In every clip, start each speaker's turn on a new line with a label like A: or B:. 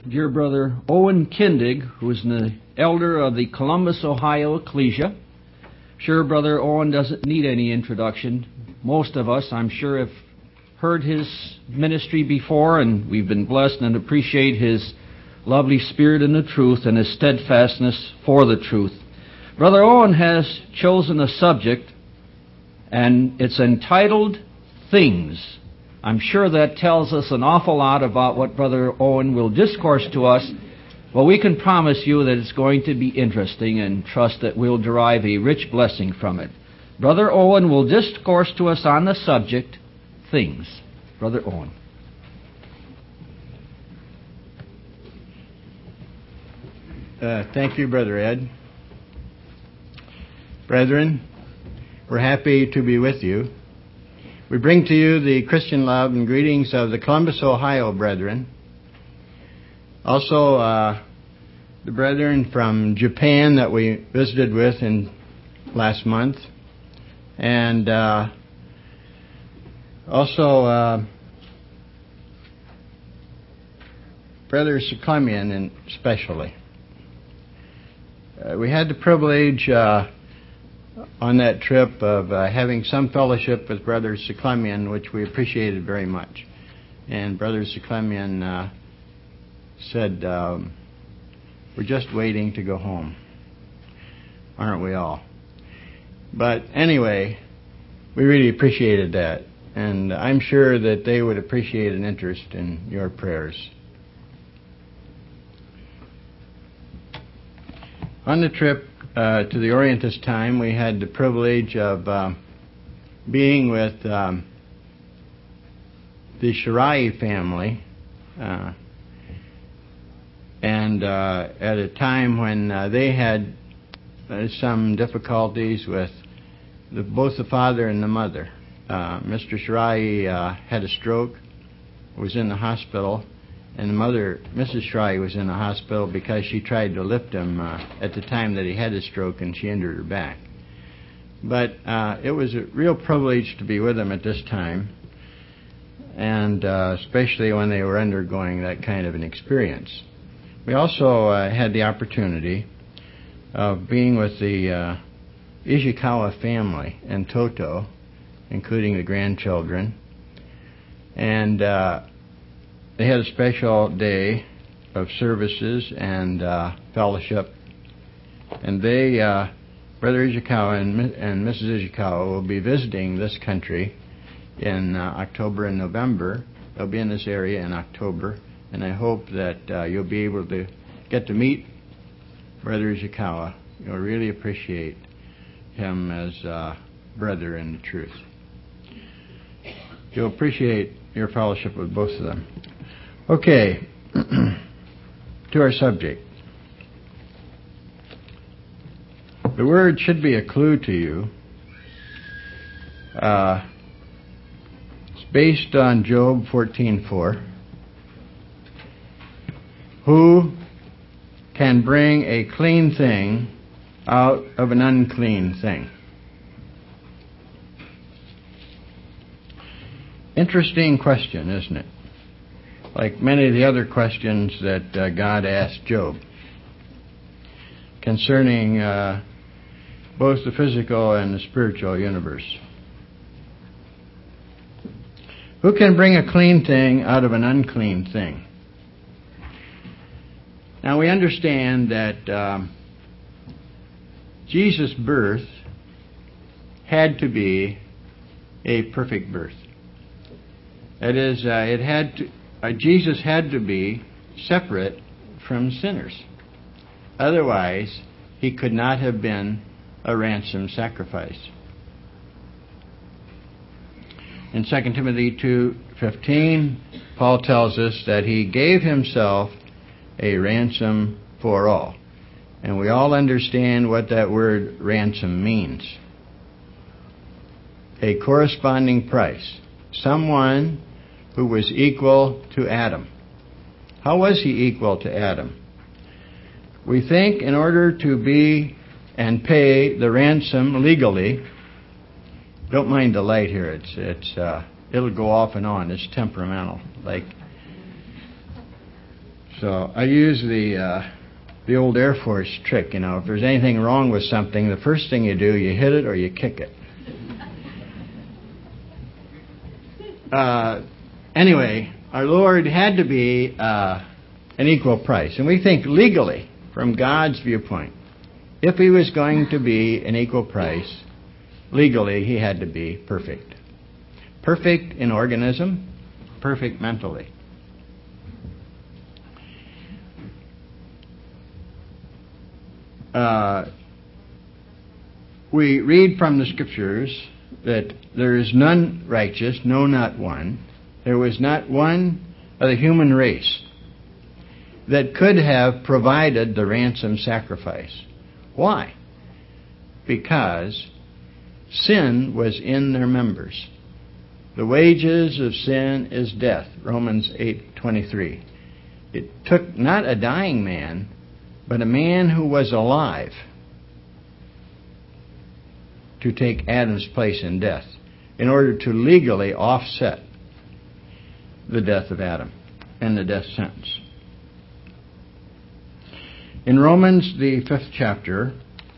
A: dear brother Owen Kindig, who is the elder of the Columbus, Ohio Ecclesia. Sure, brother Owen doesn't need any introduction. Most of us, I'm sure, have heard his ministry before, and we've been blessed and appreciate his lovely spirit in the truth and his steadfastness for the truth. Brother Owen has chosen a subject, and it's entitled Things. I'm sure that tells us an awful lot about what Brother Owen will discourse to us. Well, we can promise you that it's going to be interesting and trust that we'll derive a rich blessing from it. Brother Owen will discourse to us on the subject, Things. Brother Owen.
B: Thank you, Brother Ed. Brethren, we're happy to be with you. We bring to you the Christian love and greetings of the Columbus, Ohio brethren. Also, the brethren from Japan that we visited with last month. And also Brother Seclemian especially. We had the privilege on that trip of having some fellowship with Brother Seclemian, which we appreciated very much. And Brother Seclemian said, we're just waiting to go home. Aren't we all? But anyway, we really appreciated that. And I'm sure that they would appreciate an interest in your prayers. On the trip to the Orient this time, we had the privilege of being with the Shirai family, and at a time when they had some difficulties with both the father and the mother. Mr. Shirai had a stroke, was in the hospital, and the mother, Mrs. Shirai, was in the hospital because she tried to lift him at the time that he had his stroke, and she injured her back. But it was a real privilege to be with them at this time, and especially when they were undergoing that kind of an experience. We also had the opportunity of being with the Ishikawa family in Toto, including the grandchildren, and they had a special day of services and fellowship, and they, Brother Ishikawa and Mrs. Ishikawa, will be visiting this country in October and November. They'll be in this area in October, and I hope that you'll be able to get to meet Brother Ishikawa. You'll really appreciate him as a brother in the truth. You'll appreciate your fellowship with both of them. Okay, to our subject. The word should be a clue to you. It's based on Job 14:4. Who can bring a clean thing out of an unclean thing? Interesting question, isn't it? Like many of the other questions that God asked Job concerning both the physical and the spiritual universe. Who can bring a clean thing out of an unclean thing? Now we understand that Jesus' birth had to be a perfect birth. That is, Jesus had to be separate from sinners. Otherwise, he could not have been a ransom sacrifice. In 2 Timothy 2:15, Paul tells us that he gave himself a ransom for all. And we all understand what that word ransom means. A corresponding price. Someone who was equal to Adam. How was he equal to Adam? We think in order to be and pay the ransom legally, don't mind the light here, it'll go off and on, it's temperamental. Like So I use the old Air Force trick, if there's anything wrong with something, the first thing you do, you hit it or you kick it. Anyway, our Lord had to be an equal price. And we think legally, from God's viewpoint, if he was going to be an equal price, legally he had to be perfect. Perfect in organism, perfect mentally. We read from the Scriptures that there is none righteous, no, not one. There was not one of the human race that could have provided the ransom sacrifice. Why? Because sin was in their members. The wages of sin is death, Romans 8:23. It took not a dying man, but a man who was alive to take Adam's place in death in order to legally offset the death of Adam and the death sentence. In Romans, the 5th chapter,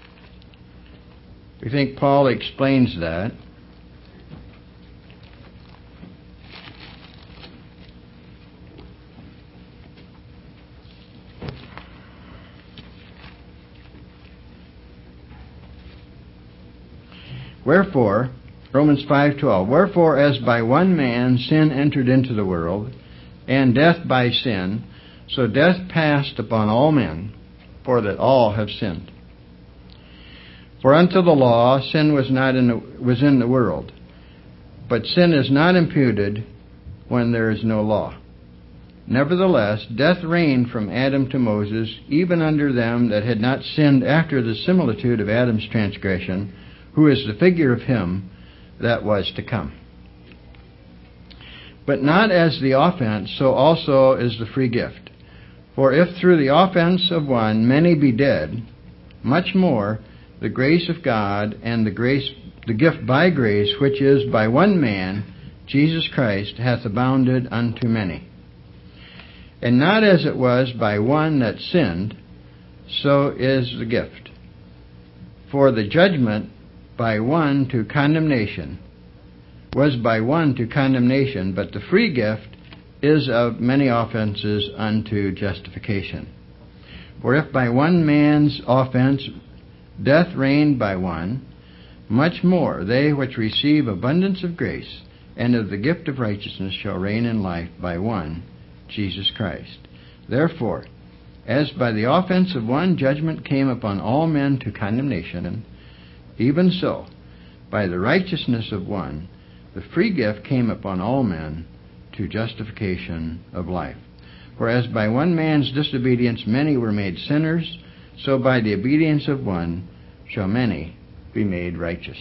B: we think Paul explains that. Wherefore, Romans 5:12, wherefore as by one man sin entered into the world, and death by sin, so death passed upon all men, for that all have sinned. For unto the law sin was in the world, but sin is not imputed when there is no law. Nevertheless, death reigned from Adam to Moses, even under them that had not sinned after the similitude of Adam's transgression, who is the figure of him that was to come. But not as the offense, so also is the free gift. For if through the offense of one many be dead, much more the grace of God and the gift by grace, which is by one man, Jesus Christ, hath abounded unto many. And not as it was by one that sinned, so is the gift. For the judgment by one to condemnation was by one to condemnation, but the free gift is of many offenses unto justification. For if by one man's offense death reigned by one, much more they which receive abundance of grace and of the gift of righteousness shall reign in life by one, Jesus Christ. Therefore, as by the offense of one judgment came upon all men to condemnation, even so, by the righteousness of one, the free gift came upon all men to justification of life. For as by one man's disobedience many were made sinners, so by the obedience of one shall many be made righteous.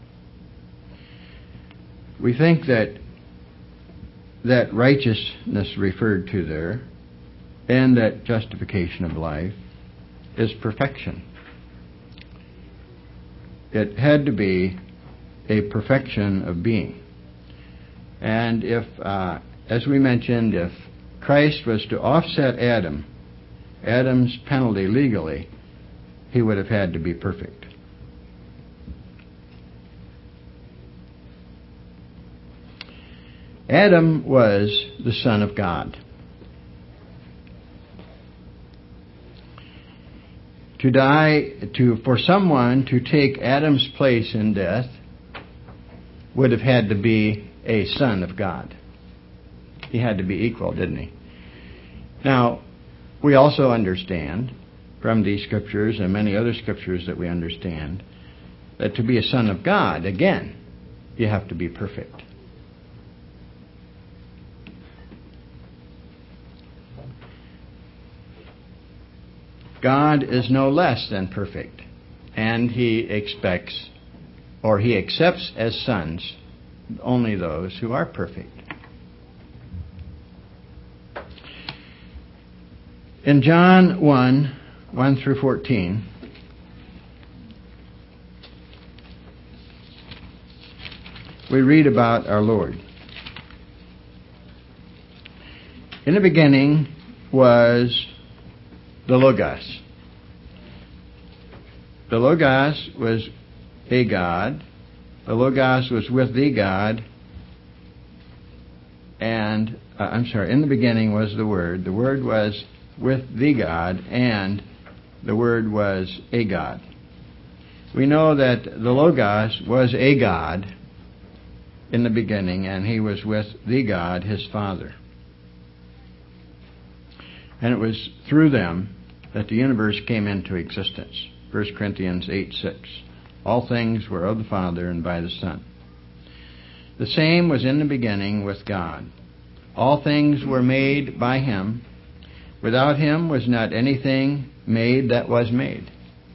B: We think that righteousness referred to there, and that justification of life, is perfection. It had to be a perfection of being. And if, as we mentioned, if Christ was to offset Adam's penalty legally, he would have had to be perfect. Adam was the Son of God. For someone to take Adam's place in death would have had to be a son of God. He had to be equal, didn't he? Now, we also understand from these scriptures and many other scriptures that we understand that to be a son of God, again, you have to be perfect. God is no less than perfect, and he accepts as sons only those who are perfect. In John 1 through 14, we read about our Lord. In the beginning was the Logos. The Logos was a God. The Logos was with the God. And, in the beginning was the Word. The Word was with the God, and the Word was a God. We know that the Logos was a God in the beginning, and he was with the God, his Father. And it was through them that the universe came into existence. 1 Corinthians 8:6. All things were of the Father and by the Son. The same was in the beginning with God. All things were made by him. Without him was not anything made that was made.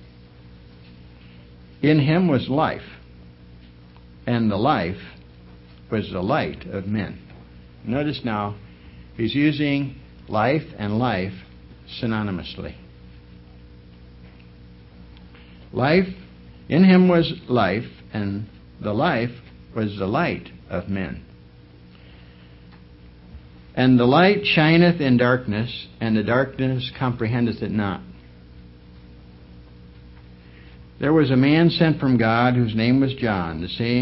B: In him was life, and the life was the light of men. Notice now, he's using life and life synonymously. Life, in him was life, and the life was the light of men. And the light shineth in darkness, and the darkness comprehendeth it not. There was a man sent from God whose name was John.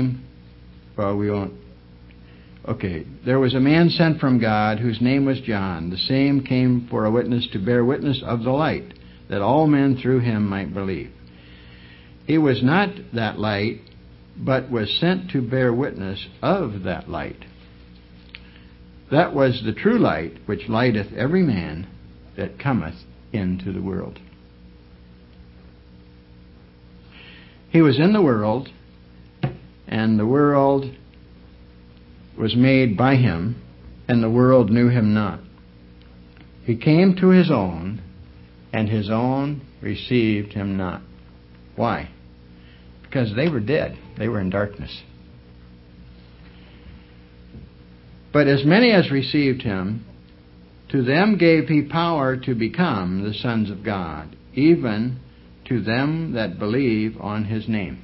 B: There was a man sent from God whose name was John. The same came for a witness to bear witness of the light, that all men through him might believe. He was not that light, but was sent to bear witness of that light. That was the true light, which lighteth every man that cometh into the world. He was in the world, and the world was made by him, and the world knew him not. He came to his own, and his own received him not. Why? Because they were dead. They were in darkness. But as many as received him, to them gave he power to become the sons of God, even to them that believe on his name,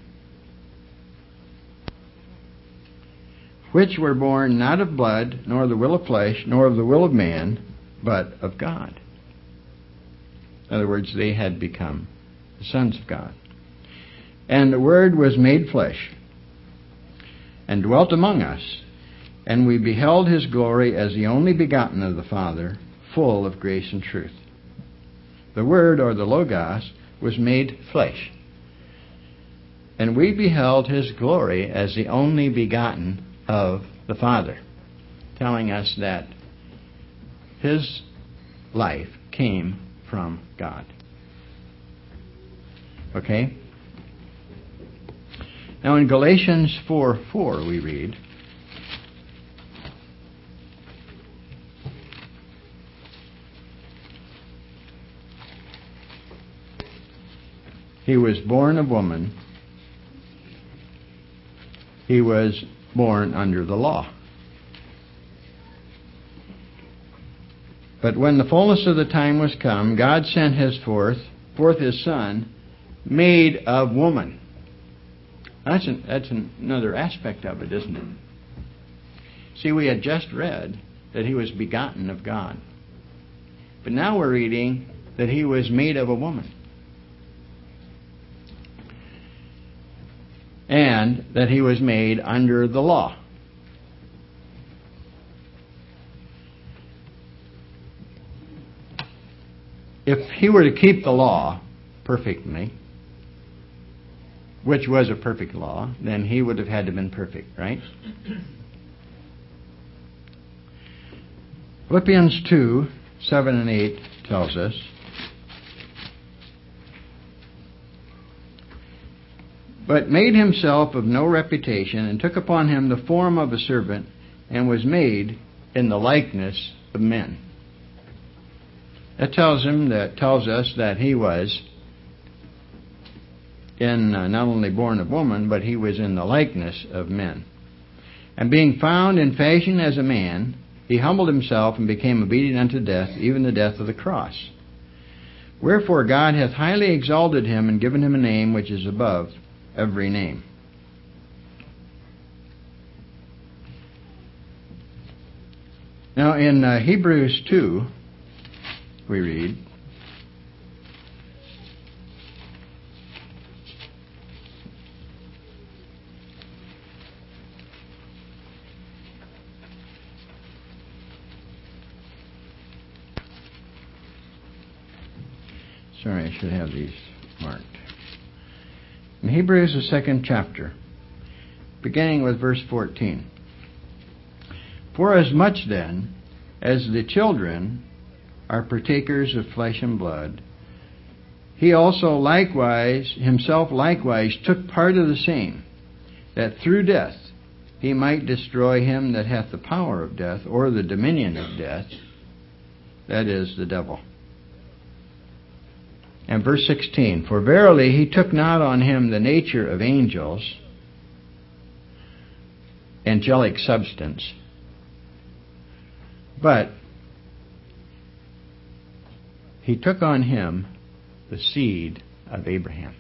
B: which were born not of blood, nor the will of flesh, nor of the will of man, but of God. In other words, they had become the sons of God. And the Word was made flesh, and dwelt among us, and we beheld his glory as the only begotten of the Father, full of grace and truth. The Word, or the Logos, was made flesh, and we beheld his glory as the only begotten of the Father, telling us that his life came from God. Okay? Now in Galatians 4:4 we read, he was born of woman. He was born under the law. But when the fullness of the time was come, God sent forth his Son, made of woman. That's another aspect of it, isn't it? See, we had just read that he was begotten of God. But now we're reading that he was made of a woman. And that he was made under the law. If he were to keep the law perfectly, which was a perfect law, then he would have had to have been perfect, right? Philippians 2:7 and 8 tells us, but made himself of no reputation, and took upon him the form of a servant, and was made in the likeness of men. That tells us that he was not only born of woman, but he was in the likeness of men. And being found in fashion as a man, he humbled himself and became obedient unto death, even the death of the cross. Wherefore God hath highly exalted him, and given him a name which is above every name. Now in Hebrews 2, we read, sorry, I should have these marked. In Hebrews, the 2nd chapter, beginning with verse 14. For as much then as the children are partakers of flesh and blood, he also himself likewise took part of the same, that through death he might destroy him that hath the power of death, or the dominion of death, that is, the devil. And verse 16, for verily he took not on him the nature of angels, angelic substance, but he took on him the seed of Abraham.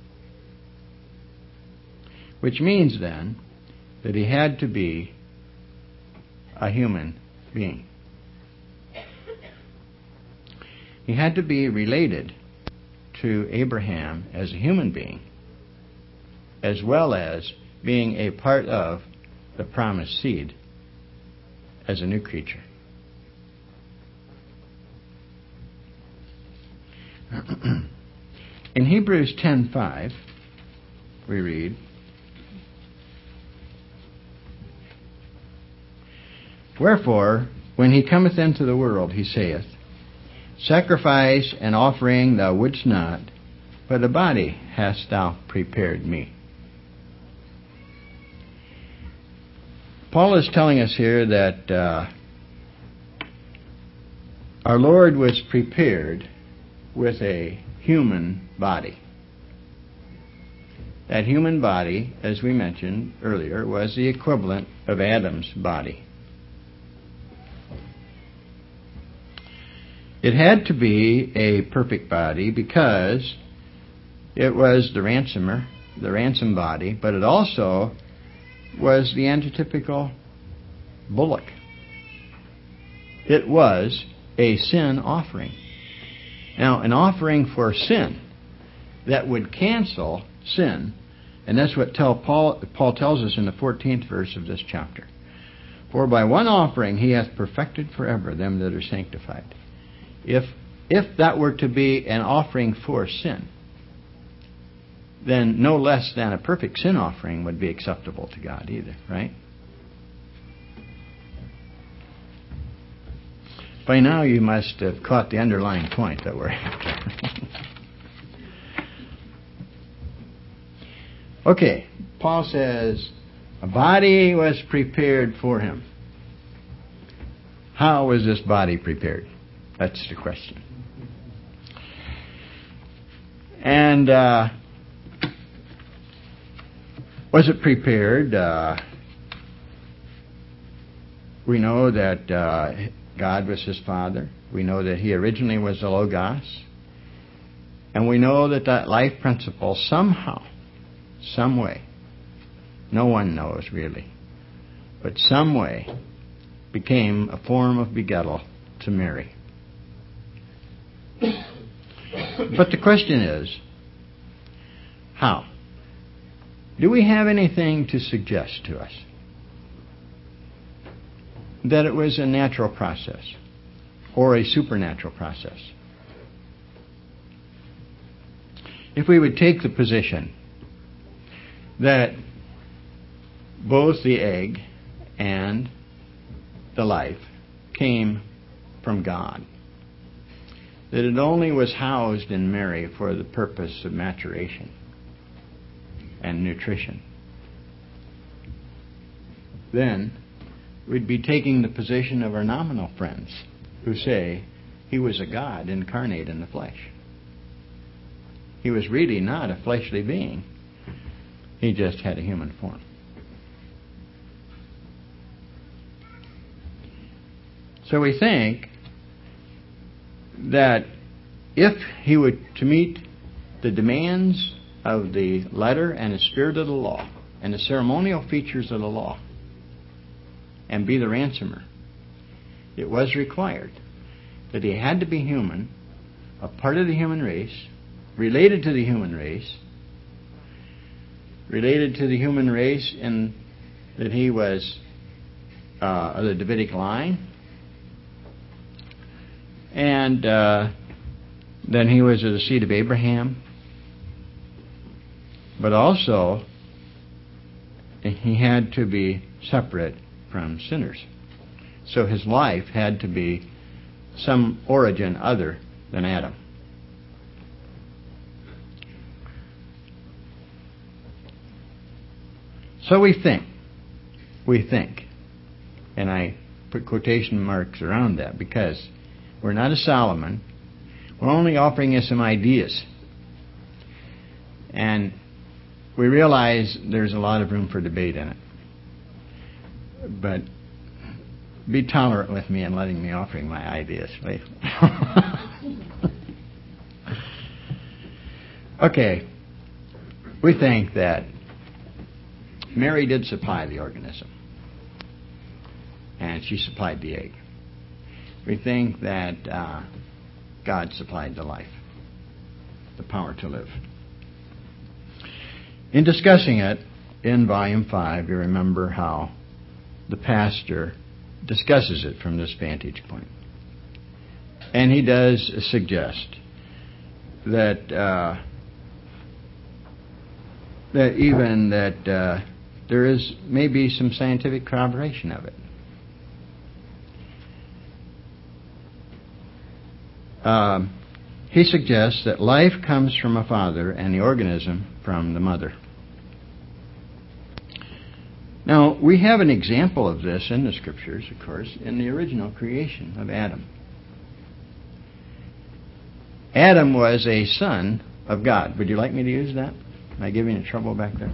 B: Which means then that he had to be a human being. He had to be related to Abraham as a human being, as well as being a part of the promised seed as a new creature. In Hebrews 10:5, we read, wherefore, when he cometh into the world, he saith, sacrifice and offering thou wouldst not, but a body hast thou prepared me. Paul is telling us here that our Lord was prepared with a human body. That human body, as we mentioned earlier, was the equivalent of Adam's body. It had to be a perfect body because it was the ransomer, the ransom body, but it also was the antitypical bullock. It was a sin offering. Now, an offering for sin that would cancel sin, and that's what Paul tells us in the 14th verse of this chapter. For by one offering he hath perfected forever them that are sanctified. If that were to be an offering for sin, then no less than a perfect sin offering would be acceptable to God either, right? By now you must have caught the underlying point that we're after. Okay, Paul says, a body was prepared for him. How was this body prepared? That's the question. And was it prepared? We know that God was his Father. We know that he originally was the Logos. And we know that life principle somehow, some way, no one knows really, but some way became a form of begettal to Mary. But the question is, how? Do we have anything to suggest to us that it was a natural process or a supernatural process? If we would take the position that both the egg and the life came from God, that it only was housed in Mary for the purpose of maturation and nutrition, then we'd be taking the position of our nominal friends who say he was a God incarnate in the flesh. He was really not a fleshly being. He just had a human form. So we think that if he were to meet the demands of the letter and the spirit of the law and the ceremonial features of the law and be the ransomer, it was required that he had to be human, a part of the human race, related to the human race, in that he was of the Davidic line, and then he was of the seed of Abraham, but also he had to be separate from sinners. So his life had to be some origin other than Adam. So we think, and I put quotation marks around that because we're not a Solomon. We're only offering you some ideas. And we realize there's a lot of room for debate in it. But be tolerant with me in letting me offering my ideas, please. Okay. We think that Mary did supply the organism. And she supplied the egg. We think that God supplied the life, the power to live. In discussing it in Volume 5, you remember how the pastor discusses it from this vantage point. And he does suggest that there is maybe some scientific corroboration of it. He suggests that life comes from a father and the organism from the mother. Now, we have an example of this in the Scriptures, of course, in the original creation of Adam. Adam was a son of God. Would you like me to use that? Am I giving you trouble back there?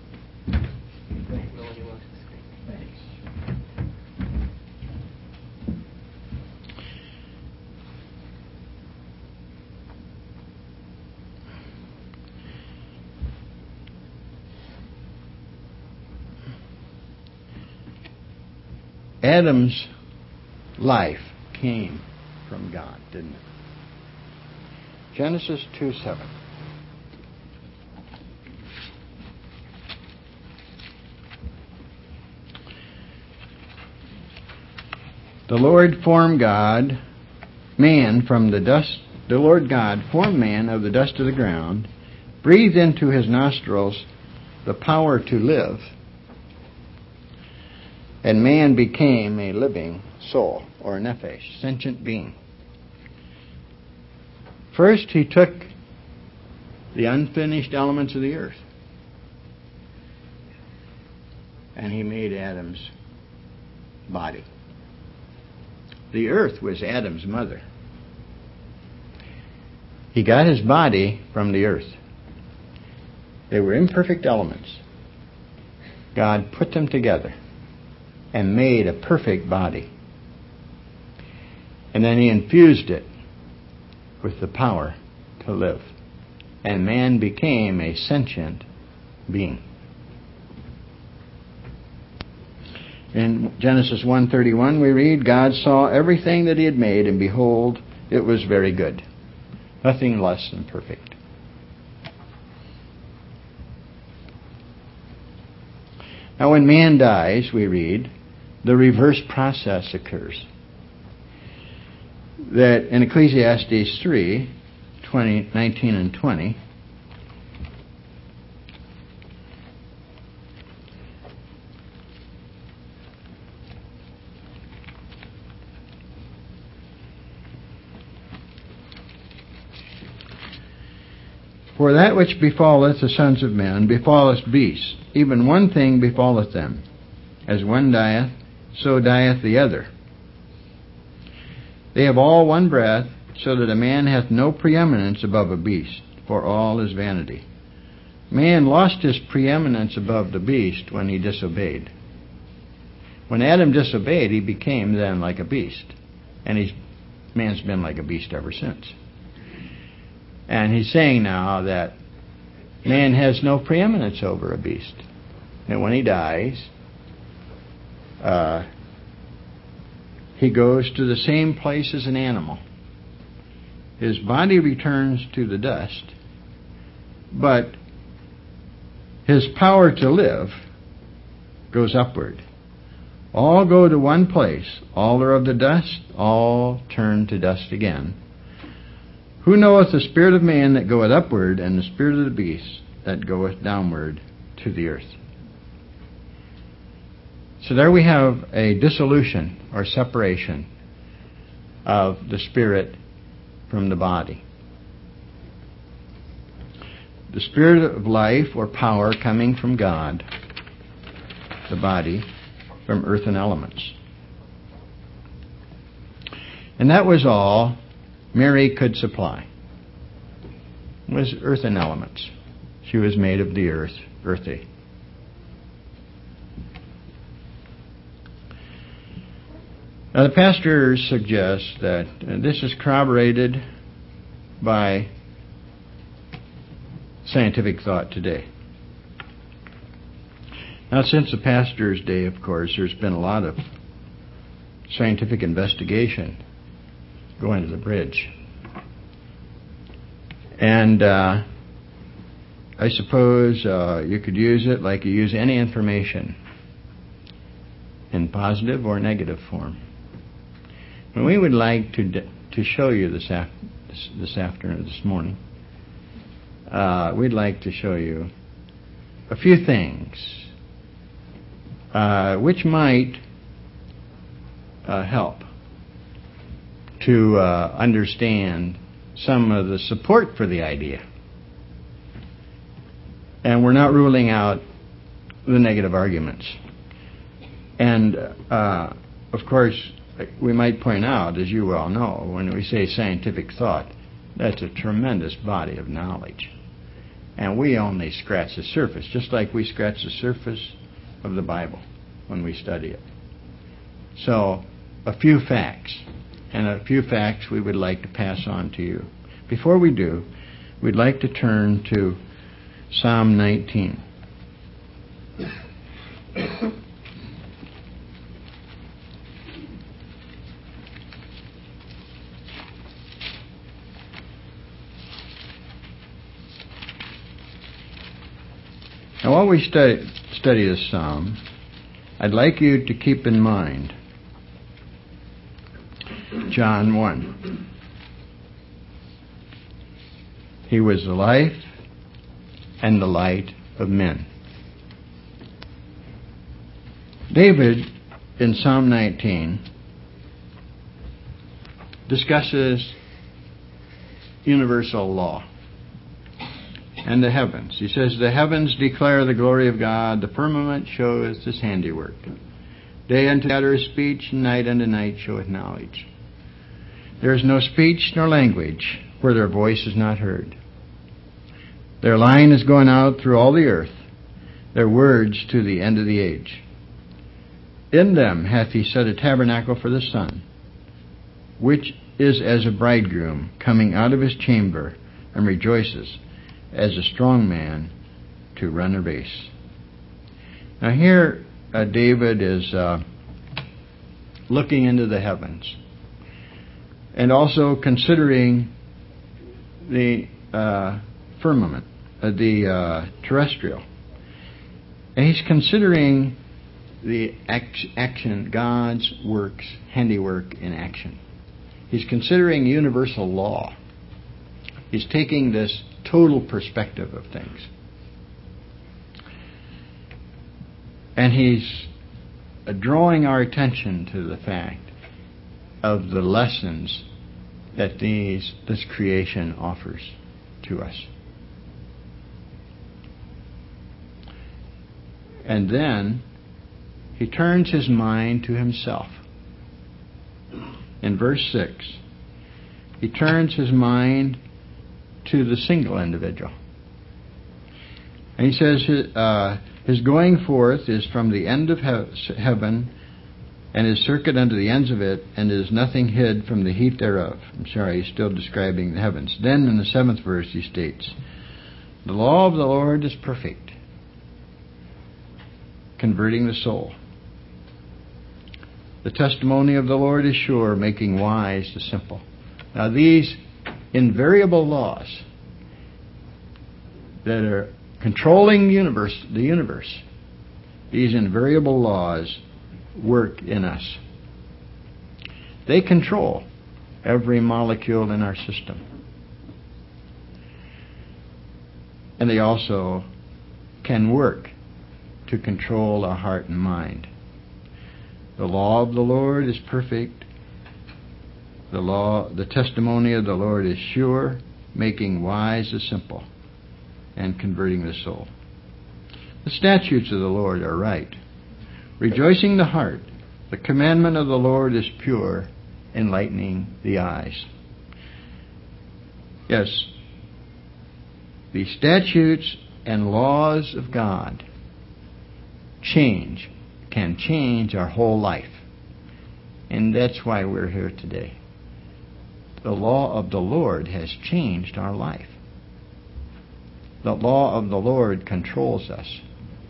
B: Adam's life came from God, didn't it? Genesis 2:7. The Lord formed man from the dust. The Lord God formed man of the dust of the ground, breathed into his nostrils the power to live, and man became a living soul, or nephesh, sentient being. First, he took the unfinished elements of the earth, and he made Adam's body. The earth was Adam's mother. He got his body from the earth. They were imperfect elements. God put them together and made a perfect body. And then he infused it with the power to live. And man became a sentient being. In Genesis 1:31 we read, God saw everything that he had made, and behold, it was very good. Nothing less than perfect. Now when man dies, we read, the reverse process occurs. That in Ecclesiastes 3:19 and 20, for that which befalleth the sons of men befalleth beasts, even one thing befalleth them. As one dieth, so dieth the other. They have all one breath, so that a man hath no preeminence above a beast, for all is vanity. Man lost his preeminence above the beast when he disobeyed. When Adam disobeyed, he became then like a beast. And man's been like a beast ever since. And he's saying now that man has no preeminence over a beast. And when he dies, he goes to the same place as an animal. His body returns to the dust, but his power to live goes upward. All go to one place. All are of the dust, all turn to dust again. Who knoweth the spirit of man that goeth upward, and the spirit of the beast that goeth downward to the earth? So there we have a dissolution or separation of the spirit from the body. The spirit of life or power coming from God, the body from earthen elements. And that was all Mary could supply, was earthen elements. She was made of the earth, earthy. Now the pastor suggests that this is corroborated by scientific thought today. Now, since the pastor's day, of course, there's been a lot of scientific investigation going to the bridge. And I suppose you could use it like you use any information, in positive or negative form. And we would like to show you this afternoon, this morning, we'd like to show you a few things which might help to understand some of the support for the idea. And we're not ruling out the negative arguments. And, of course, we might point out, as you well know, when we say scientific thought, that's a tremendous body of knowledge. And we only scratch the surface, just like we scratch the surface of the Bible when we study it. So, a few facts, and a few facts we would like to pass on to you. Before we do, we'd like to turn to Psalm 19. Now, while we study this psalm, I'd like you to keep in mind John 1. He was the life and the light of men. David, in Psalm 19, discusses universal law and the heavens. He says, the heavens declare the glory of God, the firmament shows his handiwork. Day unto day uttereth speech, and night unto night showeth knowledge. There is no speech nor language where their voice is not heard. Their line is going out through all the earth, their words to the end of the age. In them hath he set a tabernacle for the sun, which is as a bridegroom coming out of his chamber, and rejoices as a strong man to run a race. Now here David is looking into the heavens and also considering the firmament, the terrestrial. And he's considering the action, God's works, handiwork in action. He's considering universal law. He's taking this total perspective of things. And he's drawing our attention to the fact of the lessons that this creation offers to us. And then he turns his mind to himself. In verse 6, he turns his mind to the single individual. And he says his going forth is from the end of heaven, and his circuit unto the ends of it, and is nothing hid from the heat thereof. I'm sorry, he's still describing the heavens. Then in the 7th verse he states, the law of the Lord is perfect, converting the soul. The testimony of the Lord is sure, making wise the simple. Now these invariable laws that are controlling the universe, these invariable laws work in us. They control every molecule in our system. And they also can work to control our heart and mind. The law of the Lord is perfect. The testimony of the Lord is sure, making wise the simple and converting the soul. The statutes of the Lord are right, rejoicing the heart. The commandment of the Lord is pure, enlightening the eyes. Yes, the statutes and laws of God can change our whole life. And that's why we're here today. The law of the Lord has changed our life. The law of the Lord controls us.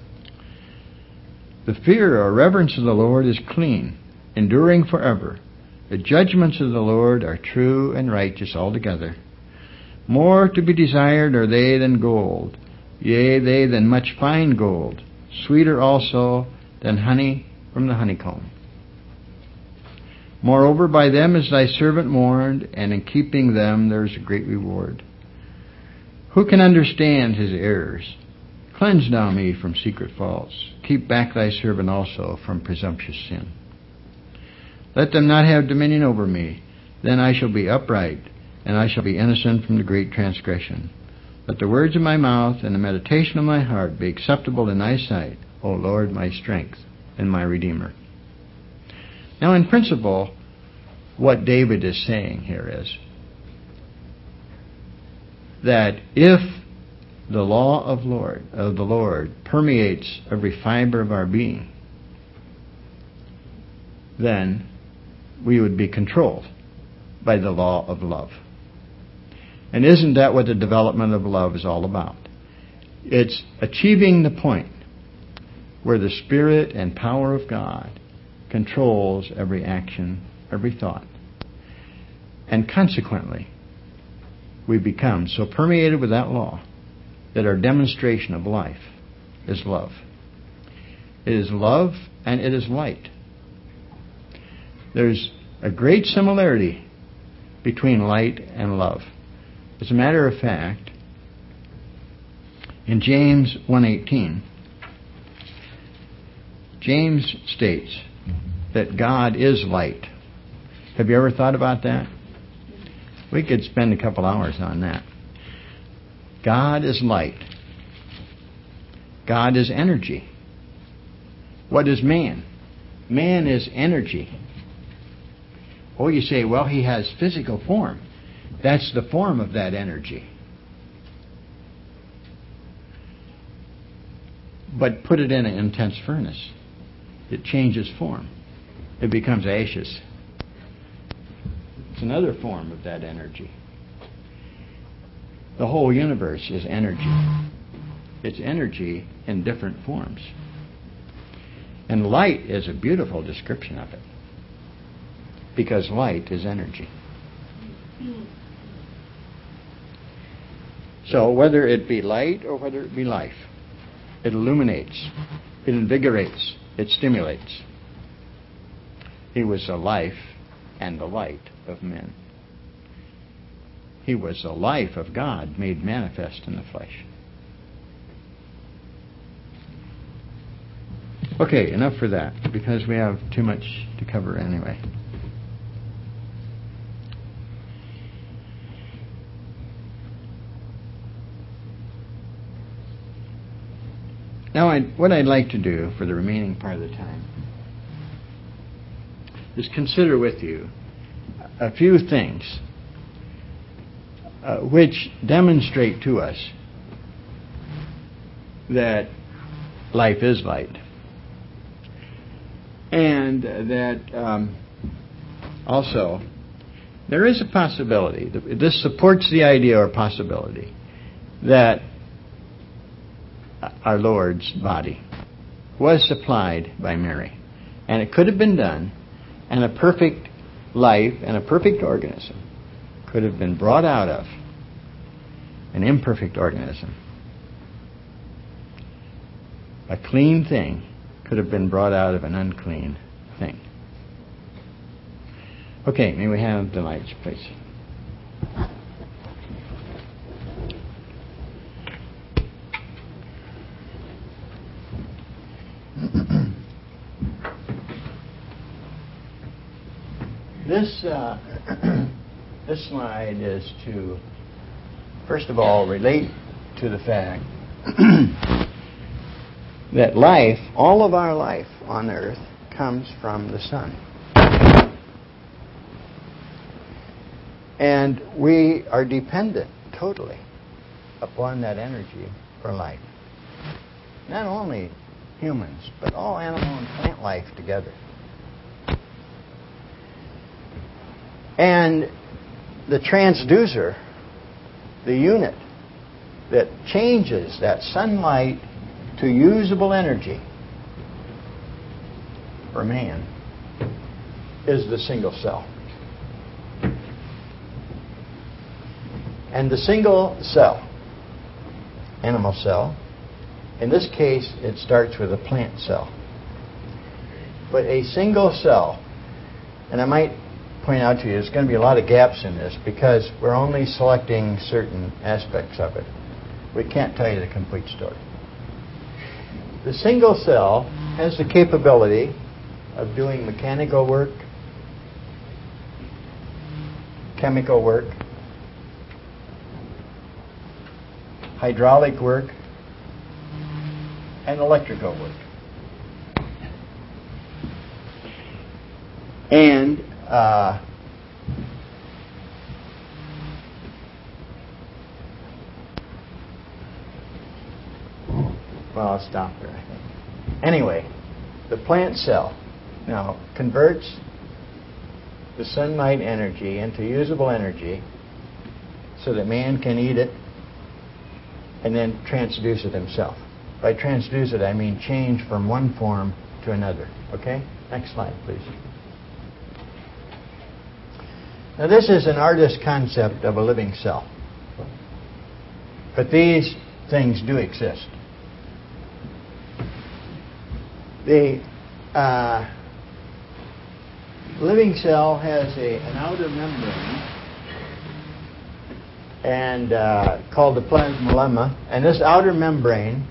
B: The fear or reverence of the Lord is clean, enduring forever. The judgments of the Lord are true and righteous altogether. More to be desired are they than gold, yea, they than much fine gold, sweeter also than honey from the honeycomb. Moreover, by them is thy servant warned, and in keeping them there is a great reward. Who can understand his errors? Cleanse thou me from secret faults. Keep back thy servant also from presumptuous sin. Let them not have dominion over me. Then I shall be upright, and I shall be innocent from the great transgression. Let the words of my mouth and the meditation of my heart be acceptable in thy sight, O Lord, my strength and my Redeemer. Now, in principle, what David is saying here is that if the law of the Lord permeates every fiber of our being, then we would be controlled by the law of love. And isn't that what the development of love is all about? It's achieving the point where the Spirit and power of God controls every action, every thought. And consequently, we become so permeated with that law that our demonstration of life is love. It is love and it is light. There's a great similarity between light and love. As a matter of fact, in James 1:18, James states that God is light. Have you ever thought about that? We could spend a couple hours on that. God is light. God is energy. What is man? Man is energy. Oh, you say, well, he has physical form. That's the form of that energy. But put it in an intense furnace. It changes form. It becomes ashes. It's another form of that energy. The whole universe is energy. It's energy in different forms. And light is a beautiful description of it. Because light is energy. So whether it be light or whether it be life, it illuminates, it invigorates, it stimulates. He was the life and the light of men. He was the life of God made manifest in the flesh. Okay, enough for that, because we have too much to cover anyway. Now, what I'd like to do for the remaining part of the time is consider with you a few things which demonstrate to us that life is light. And that also there is a possibility, this supports the idea or possibility, that our Lord's body was supplied by Mary. And it could have been done And a perfect life and a perfect organism could have been brought out of an imperfect organism. A clean thing could have been brought out of an unclean thing. Okay, may we have the lights, please? This slide is to, first of all, relate to the fact that life, all of our life on earth, comes from the sun. And we are dependent totally upon that energy for life. Not only humans, but all animal and plant life together. And the transducer, the unit that changes that sunlight to usable energy for man, is the single cell. And the single cell, animal cell, in this case it starts with a plant cell. But a single cell, and I might point out to you, there's going to be a lot of gaps in this because we're only selecting certain aspects of it. We can't tell you the complete story. The single cell has the capability of doing mechanical work, chemical work, hydraulic work, and electrical work. And well, I'll stop there, I think. Anyway, the plant cell now converts the sunlight energy into usable energy so that man can eat it and then transduce it himself. By transduce it, I mean change from one form to another. Okay? Next slide, please. Now, this is an artist's concept of a living cell. But these things do exist. The living cell has an outer membrane and called the plasmalemma, and this outer membrane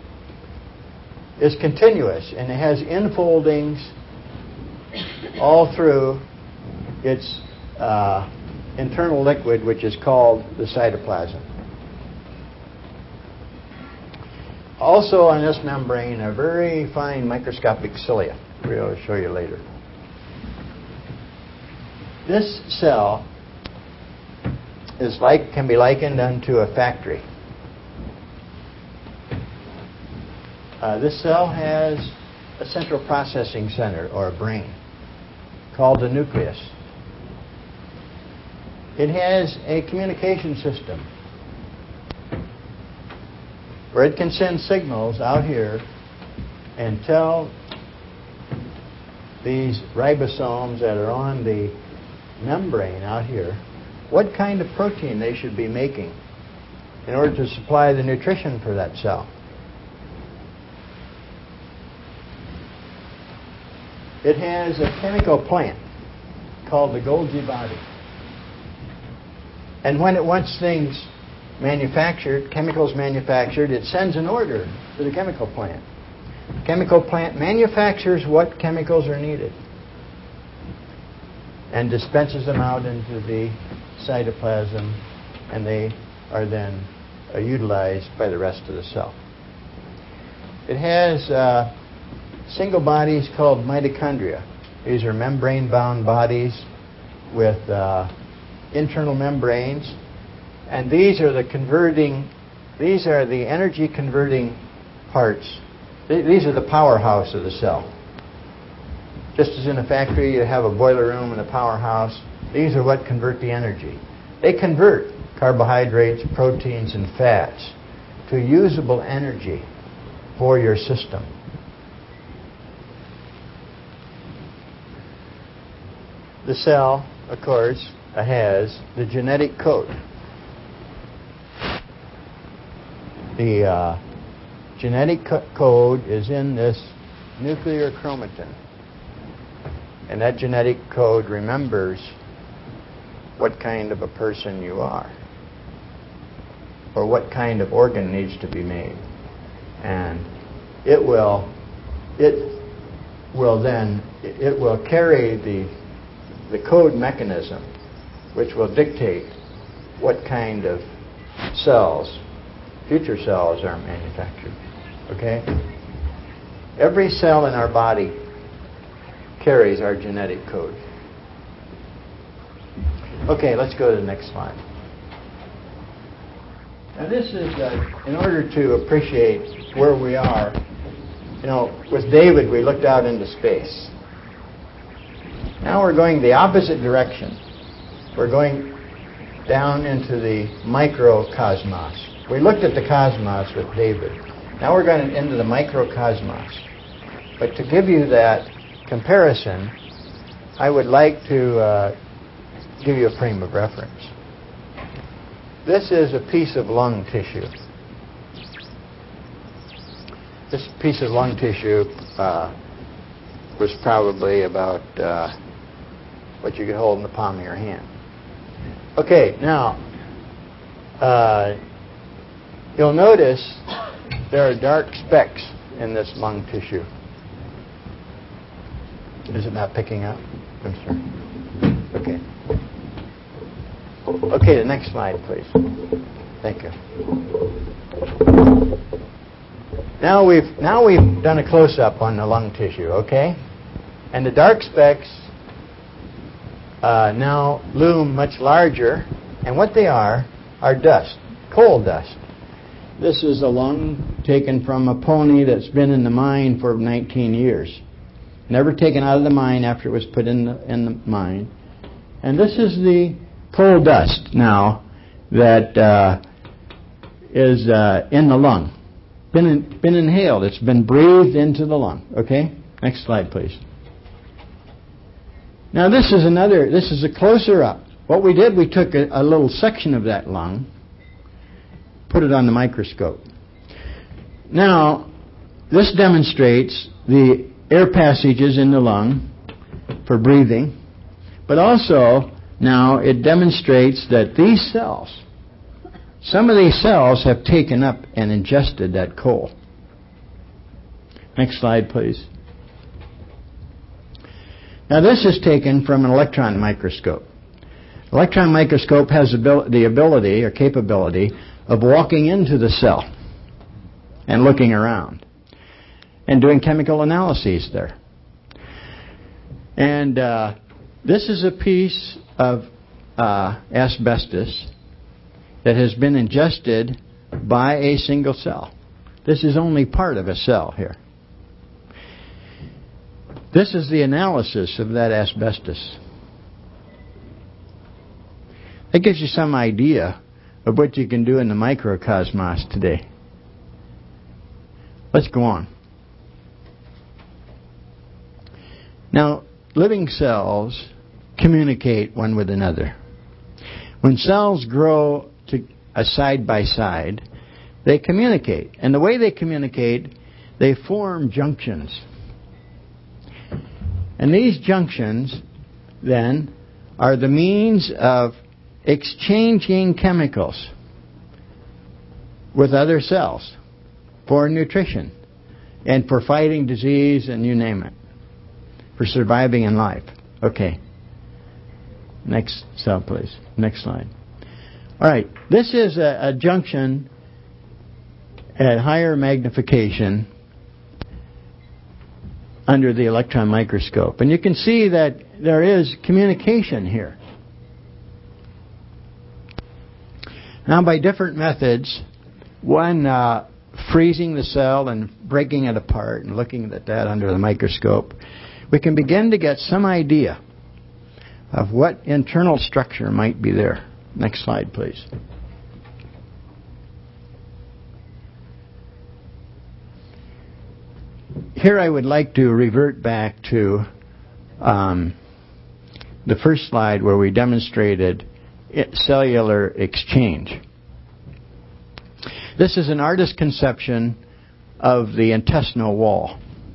B: is continuous and it has infoldings all through its internal liquid, which is called the cytoplasm. Also on this membrane are very fine microscopic cilia. We'll show you later. This cell can be likened unto a factory. This cell has a central processing center, or a brain, called the nucleus. It has a communication system where it can send signals out here and tell these ribosomes that are on the membrane out here what kind of protein they should be making in order to supply the nutrition for that cell. It has a chemical plant called the Golgi body. And when it wants things manufactured, chemicals manufactured, it sends an order to the chemical plant. The chemical plant manufactures what chemicals are needed and dispenses them out into the cytoplasm, and they are then utilized by the rest of the cell. It has single bodies called mitochondria. These are membrane-bound bodies with internal membranes, and these are the energy converting parts. These are the powerhouse of the cell. Just as in a factory you have a boiler room and a powerhouse, these are what convert the energy. They convert carbohydrates, proteins, and fats to usable energy for your system. the cell, of course, has the genetic code. The genetic code is in this nuclear chromatin. And that genetic code remembers what kind of a person you are, or what kind of organ needs to be made. And it will carry the code mechanism which will dictate what kind of cells, future cells, are manufactured. Okay? Every cell in our body carries our genetic code. Okay, let's go to the next slide. Now this is, in order to appreciate where we are, with David we looked out into space. Now we're going the opposite direction. We're going down into the microcosmos. We looked at the cosmos with David. Now we're going into the microcosmos. But to give you that comparison, I would like to give you a frame of reference. This is a piece of lung tissue. This piece of lung tissue was probably about what you could hold in the palm of your hand. Okay, now you'll notice there are dark specks in this lung tissue. Is it not picking up? I'm sorry. Okay. Okay, the next slide, please. Thank you. Now we've done a close-up on the lung tissue, okay? And the dark specks now loom much larger, and what they are dust, coal dust. This is a lung taken from a pony that's been in the mine for 19 years. Never taken out of the mine after it was put in the mine. And this is the coal dust now that is in the lung. Been inhaled. It's been breathed into the lung. Okay? Next slide, please. Now this is a closer up. What we did, we took a little section of that lung, put it on the microscope. Now, this demonstrates the air passages in the lung for breathing, but also now it demonstrates that these cells, some of these cells have taken up and ingested that coal. Next slide, please. Now this is taken from an electron microscope. Electron microscope has the ability or capability of walking into the cell and looking around and doing chemical analyses there. And this is a piece of asbestos that has been ingested by a single cell. This is only part of a cell here. This is the analysis of that asbestos. That gives you some idea of what you can do in the microcosmos today. Let's go on. Now, living cells communicate one with another. When cells grow side by side, they communicate. And the way they communicate, they form junctions. And these junctions, then, are the means of exchanging chemicals with other cells for nutrition and for fighting disease and you name it, for surviving in life. Okay. Next cell, please. Next slide. All right. This is a junction at higher magnification under the electron microscope. And you can see that there is communication here. Now, by different methods, one freezing the cell and breaking it apart and looking at that under the microscope, we can begin to get some idea of what internal structure might be there. Next slide, please. Here I would like to revert back to the first slide where we demonstrated cellular exchange. This is an artist's conception of the intestinal wall.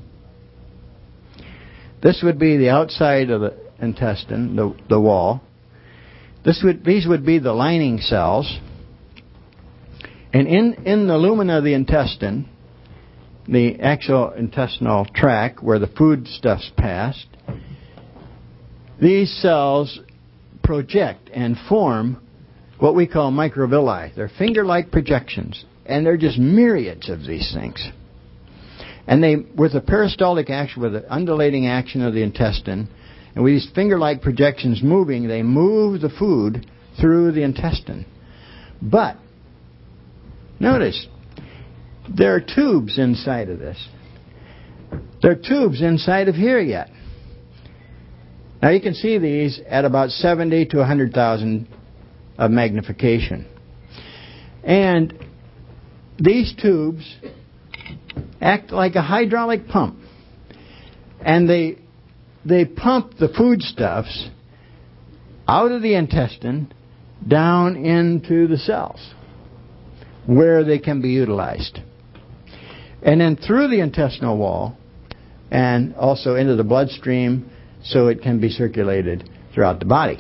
B: This would be the outside of the intestine, the wall. These would be the lining cells. And in the lumina of the intestine, the actual intestinal tract where the foodstuffs passed, these cells project and form what we call microvilli. They're finger-like projections, and they're just myriads of these things. And they, with a peristaltic action, with the undulating action of the intestine, and with these finger-like projections moving, they move the food through the intestine. But, notice, there are tubes inside of this. There are tubes inside of here yet. Now you can see these at about 70 to 100,000 of magnification. And these tubes act like a hydraulic pump. And they pump the foodstuffs out of the intestine down into the cells where they can be utilized. And then through the intestinal wall and also into the bloodstream so it can be circulated throughout the body.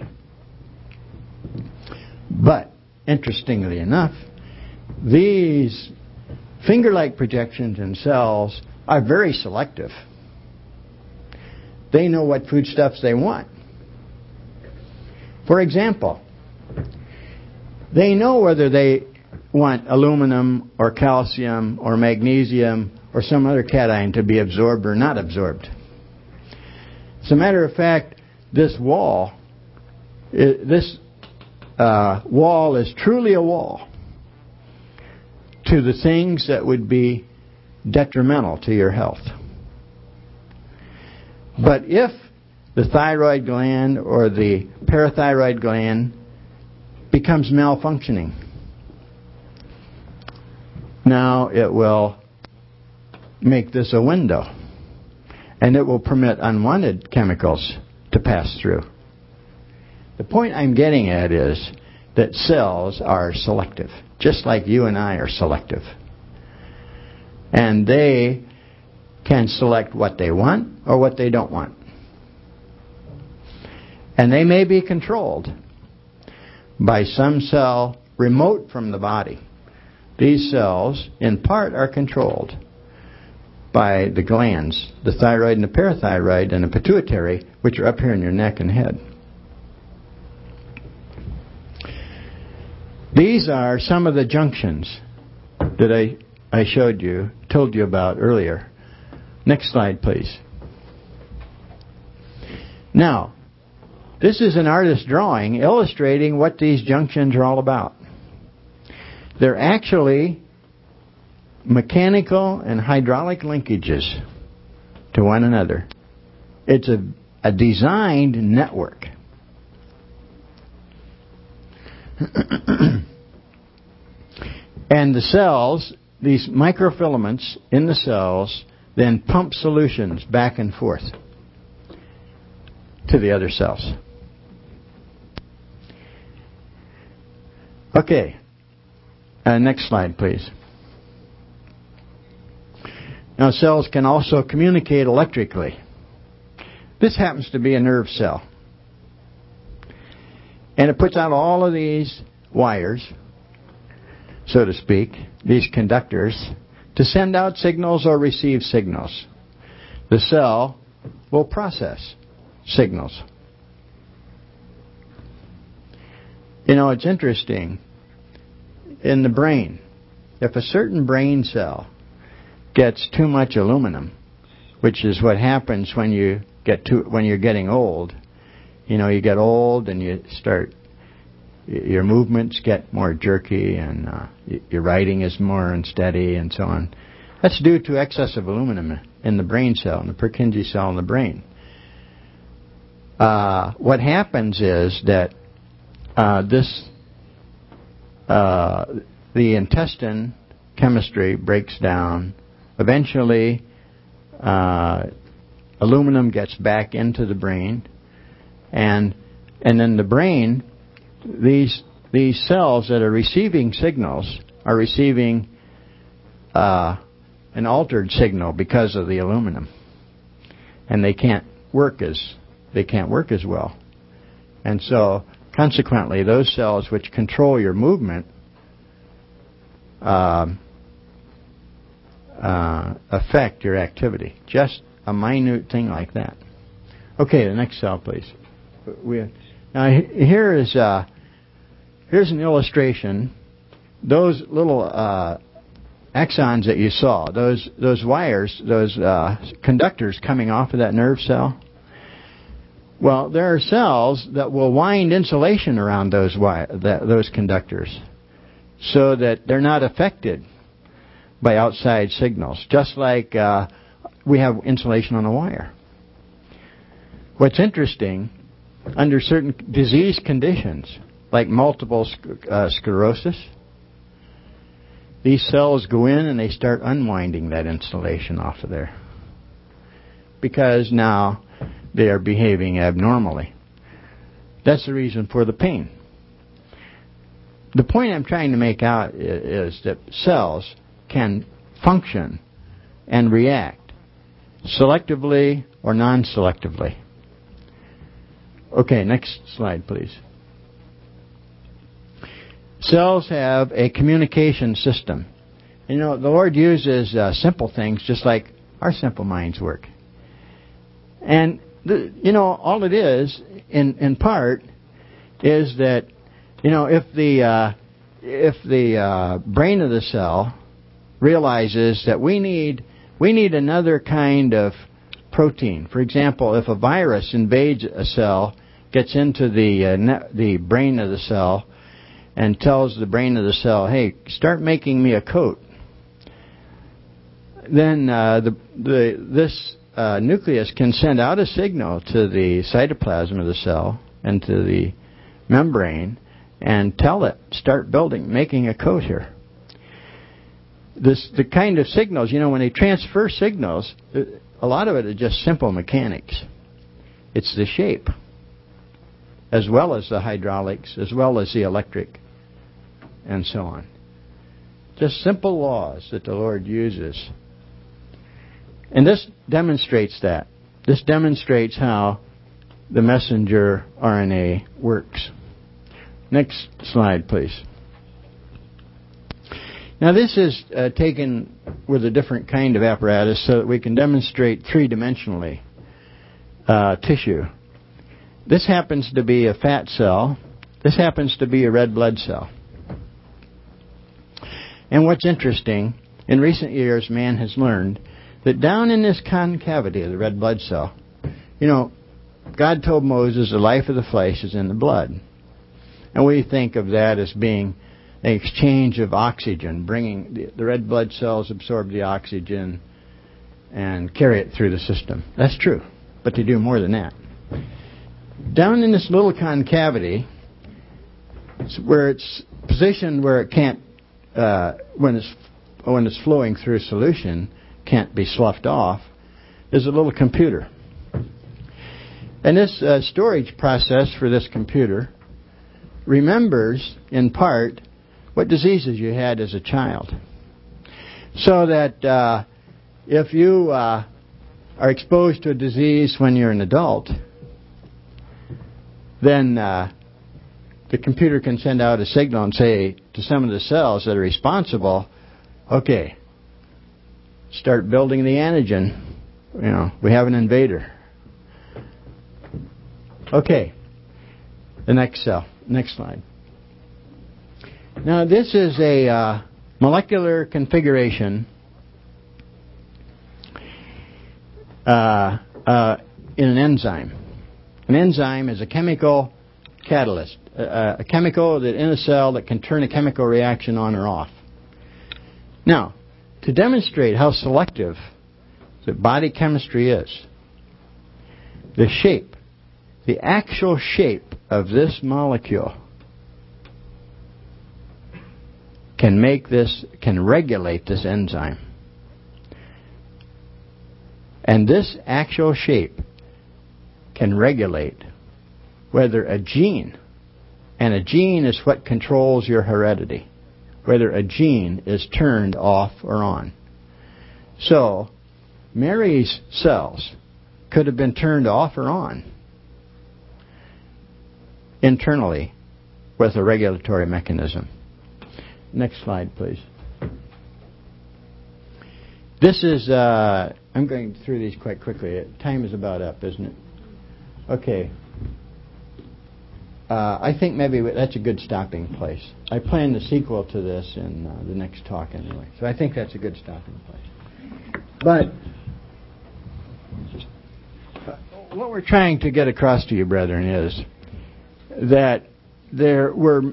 B: But, interestingly enough, these finger-like projections in cells are very selective. They know what foodstuffs they want. For example, they know whether they want aluminum or calcium or magnesium or some other cation to be absorbed or not absorbed. As a matter of fact, this wall is truly a wall to the things that would be detrimental to your health. But if the thyroid gland or the parathyroid gland becomes malfunctioning, now it will make this a window, and it will permit unwanted chemicals to pass through. The point I'm getting at is that cells are selective, just like you and I are selective. And they can select what they want or what they don't want. And they may be controlled by some cell remote from the body. These cells, in part, are controlled by the glands, the thyroid and the parathyroid and the pituitary, which are up here in your neck and head. These are some of the junctions that I told you about earlier. Next slide, please. Now, this is an artist's drawing illustrating what these junctions are all about. They're actually mechanical and hydraulic linkages to one another. It's a designed network. And the cells, these microfilaments in the cells, then pump solutions back and forth to the other cells. Okay. Next slide, please. Now, cells can also communicate electrically. This happens to be a nerve cell. And it puts out all of these wires, so to speak, these conductors, to send out signals or receive signals. The cell will process signals. You know, it's interesting. In the brain, if a certain brain cell gets too much aluminum, which is what happens when you're getting old, you get old and your movements get more jerky and your writing is more unsteady and so on. That's due to excess of aluminum in the brain cell, in the Purkinje cell in the brain. What happens is that the intestine chemistry breaks down. Eventually, aluminum gets back into the brain. And in the brain, these cells that are receiving signals are receiving an altered signal because of the aluminum, and they can't work as well. And so, consequently, those cells which control your movement affect your activity. Just a minute thing like that. Okay, the next cell, please. Now here's an illustration. Those little axons that you saw, those wires, those conductors coming off of that nerve cell. Well, there are cells that will wind insulation around those conductors, so that they're not affected by outside signals. Just like we have insulation on a wire. What's interesting, under certain disease conditions, like multiple sclerosis, these cells go in and they start unwinding that insulation off of there, because now they are behaving abnormally. That's the reason for the pain. The point I'm trying to make out is that cells can function and react selectively or non-selectively. Okay, next slide, please. Cells have a communication system. You know, the Lord uses simple things just like our simple minds work. And, all it is, in part, is that, if the brain of the cell realizes that we need another kind of protein. For example, if a virus invades a cell, gets into the brain of the cell, and tells the brain of the cell, "Hey, start making me a coat," then this nucleus can send out a signal to the cytoplasm of the cell and to the membrane and tell it, "Start making a coat here." The kind of signals, when they transfer signals, a lot of it is just simple mechanics. It's the shape, as well as the hydraulics, as well as the electric, and so on. Just simple laws that the Lord uses. And this demonstrates that. This demonstrates how the messenger RNA works. Next slide, please. Now this is taken with a different kind of apparatus so that we can demonstrate three-dimensionally tissue. This happens to be a fat cell. This happens to be a red blood cell. And what's interesting, in recent years man has learned that down in this concavity of the red blood cell, God told Moses the life of the flesh is in the blood. And we think of that as being an exchange of oxygen, bringing the red blood cells absorb the oxygen and carry it through the system. That's true, but they do more than that. Down in this little concavity, where it's positioned where it can't, when it's flowing through solution, can't be sloughed off, is a little computer. And this storage process for this computer remembers, in part, what diseases you had as a child. So that if you are exposed to a disease when you're an adult, then the computer can send out a signal and say to some of the cells that are responsible, okay, start building the antigen. We have an invader. Okay, the next cell. Next slide. Now this is a molecular configuration in an enzyme. An enzyme is a chemical catalyst, a chemical that in a cell that can turn a chemical reaction on or off. Now, to demonstrate how selective the body chemistry is, the shape, the actual shape of this molecule can regulate this enzyme. And this actual shape can regulate whether a gene, and a gene is what controls your heredity, whether a gene is turned off or on. So, Mary's cells could have been turned off or on internally with a regulatory mechanism. Next slide, please. This is, I'm going through these quite quickly. Time is about up, isn't it? Okay. I think maybe that's a good stopping place. I plan the sequel to this in the next talk anyway. So I think that's a good stopping place. But what we're trying to get across to you, brethren, is that the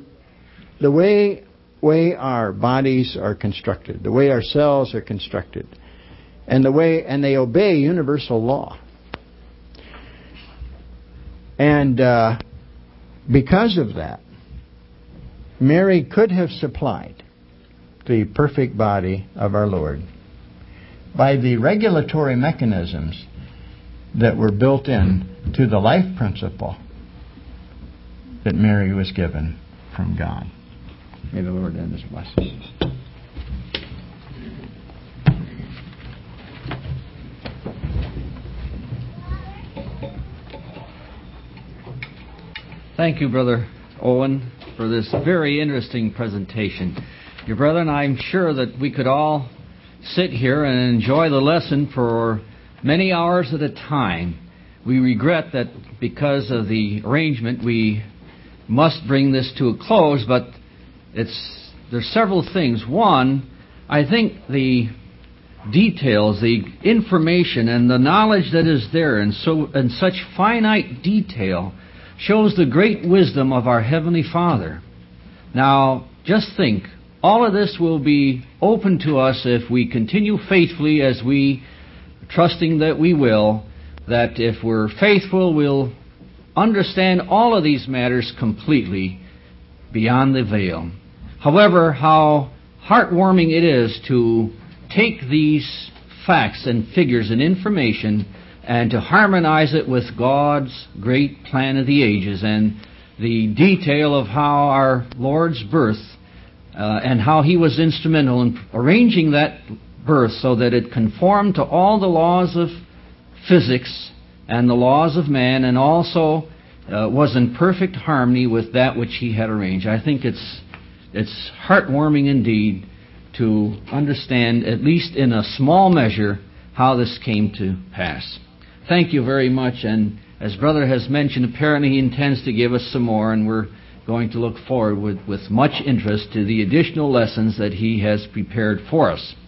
B: way our bodies are constructed, the way our cells are constructed, and they obey universal law. And because of that, Mary could have supplied the perfect body of our Lord by the regulatory mechanisms that were built in to the life principle that Mary was given from God. May the Lord end His blessings.
A: Thank you, Brother Owen, for this very interesting presentation. Your brethren, I'm sure that we could all sit here and enjoy the lesson for many hours at a time. We regret that because of the arrangement we must bring this to a close, but there's several things. One, I think the details, the information, and the knowledge that is there in such finite detail shows the great wisdom of our Heavenly Father. Now, just think, all of this will be open to us if we continue faithfully as we, trusting that we will, that if we're faithful, we'll understand all of these matters completely beyond the veil. However, how heartwarming it is to take these facts and figures and information and to harmonize it with God's great plan of the ages and the detail of how our Lord's birth and how He was instrumental in arranging that birth so that it conformed to all the laws of physics and the laws of man, and also was in perfect harmony with that which He had arranged. I think it's heartwarming indeed to understand, at least in a small measure, how this came to pass. Thank you very much, and as Brother has mentioned, apparently he intends to give us some more, and we're going to look forward with much interest to the additional lessons that he has prepared for us.